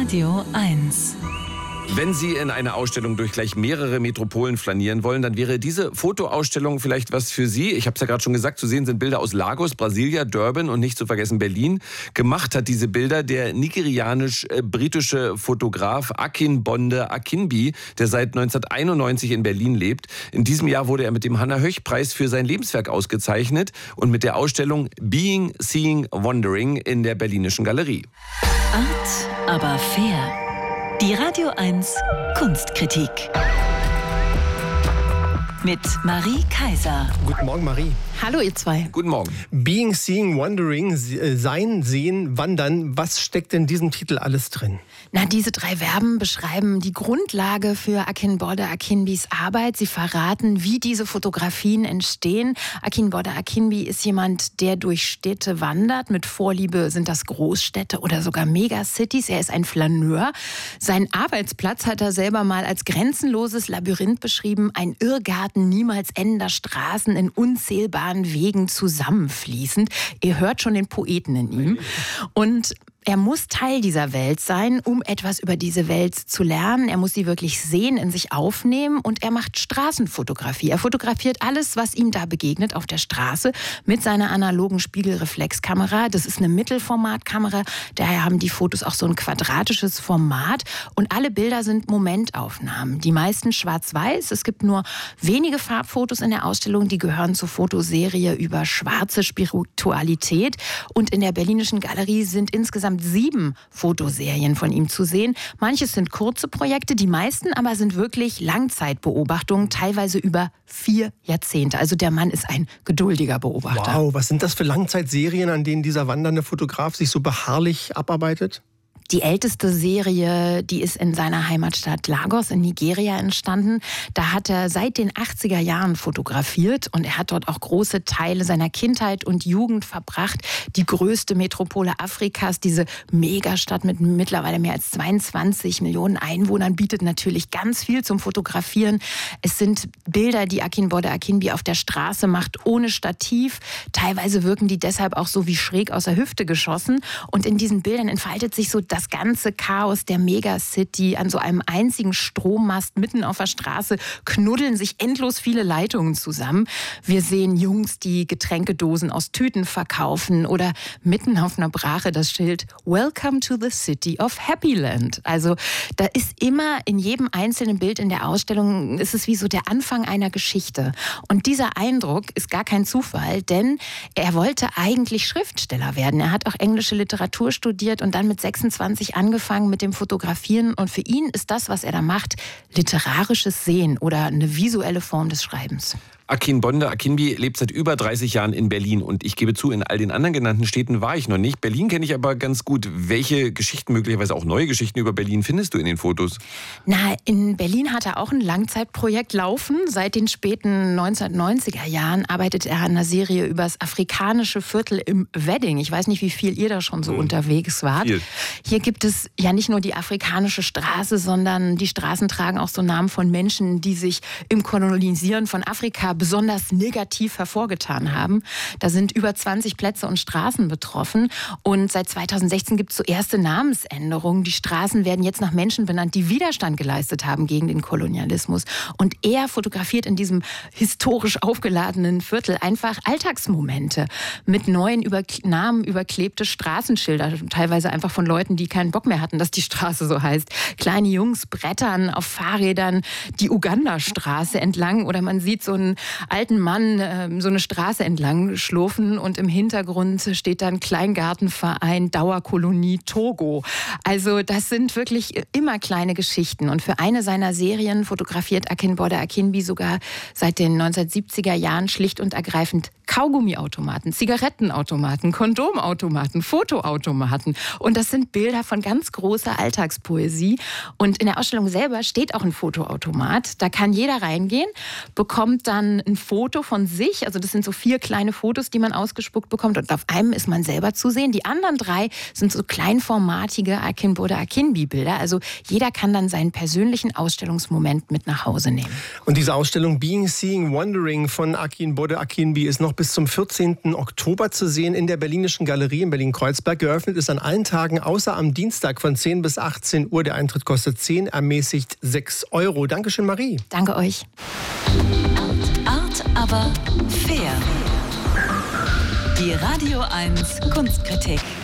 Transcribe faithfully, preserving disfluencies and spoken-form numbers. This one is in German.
Radio eins. Wenn Sie in einer Ausstellung durch gleich mehrere Metropolen flanieren wollen, dann wäre diese Fotoausstellung vielleicht was für Sie. Ich habe es ja gerade schon gesagt, zu sehen sind Bilder aus Lagos, Brasilia, Durban und nicht zu vergessen Berlin. Gemacht hat diese Bilder der nigerianisch-britische Fotograf Akinbonde Akinbi, der seit neunzehnhunderteinundneunzig in Berlin lebt. In diesem Jahr wurde er mit dem Hannah-Höch-Preis für sein Lebenswerk ausgezeichnet und mit der Ausstellung Being, Seeing, Wondering in der Berlinischen Galerie. Art, aber fair. Die Radio eins Kunstkritik mit Marie Kaiser. Guten Morgen, Marie. Hallo, ihr zwei. Guten Morgen. Being, Seeing, Wondering, Sein, Sehen, Wandern. Was steckt in diesem Titel alles drin? Na, diese drei Verben beschreiben die Grundlage für Akinbonde Akinbis Arbeit. Sie verraten, wie diese Fotografien entstehen. Akinbonde Akinbi ist jemand, der durch Städte wandert. Mit Vorliebe sind das Großstädte oder sogar Megacities. Er ist ein Flaneur. Seinen Arbeitsplatz hat er selber mal als grenzenloses Labyrinth beschrieben. Ein Irrgarten niemals endender Straßen in unzählbaren Wegen zusammenfließend. Ihr hört schon den Poeten in ihm. Und er muss Teil dieser Welt sein, um etwas über diese Welt zu lernen. Er muss sie wirklich sehen, in sich aufnehmen und er macht Straßenfotografie. Er fotografiert alles, was ihm da begegnet auf der Straße mit seiner analogen Spiegelreflexkamera. Das ist eine Mittelformatkamera, daher haben die Fotos auch so ein quadratisches Format und alle Bilder sind Momentaufnahmen. Die meisten schwarz-weiß. Es gibt nur wenige Farbfotos in der Ausstellung, die gehören zur Fotoserie über schwarze Spiritualität und in der Berlinischen Galerie sind insgesamt sieben Fotoserien von ihm zu sehen. Manches sind kurze Projekte, die meisten aber sind wirklich Langzeitbeobachtungen, teilweise über vier Jahrzehnte. Also der Mann ist ein geduldiger Beobachter. Wow, was sind das für Langzeitserien, an denen dieser wandernde Fotograf sich so beharrlich abarbeitet? Die älteste Serie, die ist in seiner Heimatstadt Lagos in Nigeria entstanden. Da hat er seit den achtziger Jahren fotografiert und er hat dort auch große Teile seiner Kindheit und Jugend verbracht. Die größte Metropole Afrikas, diese Megastadt mit mittlerweile mehr als zweiundzwanzig Millionen Einwohnern, bietet natürlich ganz viel zum Fotografieren. Es sind Bilder, die Akinbonde Akinbi auf der Straße macht, ohne Stativ. Teilweise wirken die deshalb auch so wie schräg aus der Hüfte geschossen. Und in diesen Bildern entfaltet sich so das Das ganze Chaos der Megacity. An so einem einzigen Strommast mitten auf der Straße knuddeln sich endlos viele Leitungen zusammen. Wir sehen Jungs, die Getränkedosen aus Tüten verkaufen oder mitten auf einer Brache das Schild Welcome to the City of Happyland. Also da ist immer in jedem einzelnen Bild in der Ausstellung, ist es wie so der Anfang einer Geschichte. Und dieser Eindruck ist gar kein Zufall, denn er wollte eigentlich Schriftsteller werden. Er hat auch englische Literatur studiert und dann mit sechsundzwanzig angefangen mit dem Fotografieren und für ihn ist das, was er da macht, literarisches Sehen oder eine visuelle Form des Schreibens. Akinbonde Akinbi lebt seit über dreißig Jahren in Berlin und ich gebe zu, in all den anderen genannten Städten war ich noch nicht. Berlin kenne ich aber ganz gut. Welche Geschichten, möglicherweise auch neue Geschichten über Berlin findest du in den Fotos? Na, in Berlin hat er auch ein Langzeitprojekt laufen. Seit den späten neunzehnhundertneunziger Jahren arbeitet er an einer Serie über das afrikanische Viertel im Wedding. Ich weiß nicht, wie viel ihr da schon so hm. unterwegs wart. Viel. Hier gibt es ja nicht nur die afrikanische Straße, sondern die Straßen tragen auch so Namen von Menschen, die sich im Kolonisieren von Afrika besonders negativ hervorgetan haben. Da sind über zwanzig Plätze und Straßen betroffen und seit zweitausendsechzehn gibt es so erste Namensänderungen. Die Straßen werden jetzt nach Menschen benannt, die Widerstand geleistet haben gegen den Kolonialismus. Und er fotografiert in diesem historisch aufgeladenen Viertel einfach Alltagsmomente mit neuen über Namen überklebte Straßenschilder, teilweise einfach von Leuten, die keinen Bock mehr hatten, dass die Straße so heißt. Kleine Jungs brettern auf Fahrrädern die Uganda-Straße entlang oder man sieht so einen alten Mann äh, so eine Straße entlang schlurfen und im Hintergrund steht dann Kleingartenverein Dauerkolonie Togo. Also das sind wirklich immer kleine Geschichten und für eine seiner Serien fotografiert Akinbonde Akinbi sogar seit den neunzehnhundertsiebziger Jahren schlicht und ergreifend Kaugummiautomaten, Zigarettenautomaten, Kondomautomaten, Fotoautomaten und das sind Bilder von ganz großer Alltagspoesie und in der Ausstellung selber steht auch ein Fotoautomat. Da kann jeder reingehen, bekommt dann ein Foto von sich, also das sind so vier kleine Fotos, die man ausgespuckt bekommt und auf einem ist man selber zu sehen. Die anderen drei sind so kleinformatige Akinbonde Akinbi-Bilder, also jeder kann dann seinen persönlichen Ausstellungsmoment mit nach Hause nehmen. Und diese Ausstellung Being, Seeing, Wondering von Akinbonde Akinbi ist noch bis zum vierzehnten Oktober zu sehen in der Berlinischen Galerie in Berlin-Kreuzberg. Geöffnet ist an allen Tagen, außer am Dienstag von zehn bis achtzehn Uhr. Der Eintritt kostet zehn, ermäßigt sechs Euro. Dankeschön, Marie. Danke euch. Art, aber fair. Die Radio eins Kunstkritik.